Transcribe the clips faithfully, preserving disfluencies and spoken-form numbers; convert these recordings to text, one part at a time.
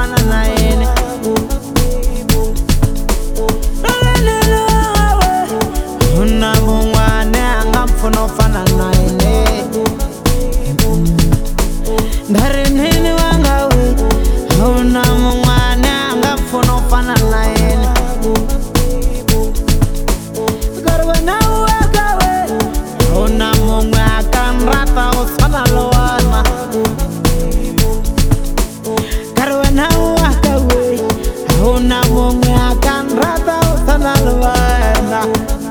ufana na yena. Una mungwane anga mfuna ufana na yena. Ngari nini wanga we, una mungwane anga mfuna ufana na yena. Garwana wanga we, una mungwe akanrata ufana lowana. Garwana wanga we, una mungwe akanrata ufana lowana.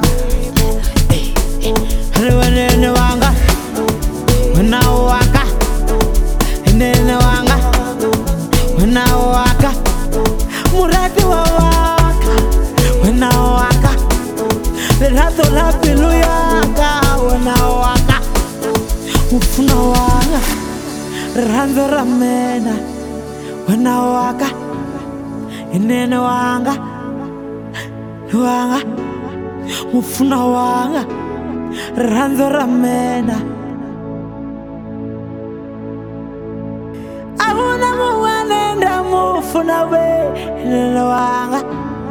Garwana wanga, una wanga. Nene wanga, wena waka, murati wa waka, wena waka, lerato la pilu yaka, wena waka, ufuna wanga, ranzo ramena, wena waka, nene wanga, wanga, ufuna wanga, ranzo ramena. Una mungwane nda mufuna we nene wanga.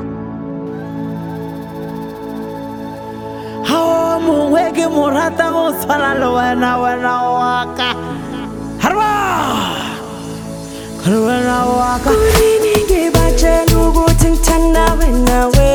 Hawa mungweke murata musala lo wena wena waka. Harwa wena waka. Kuri ninge bache lugu ting tana wena we.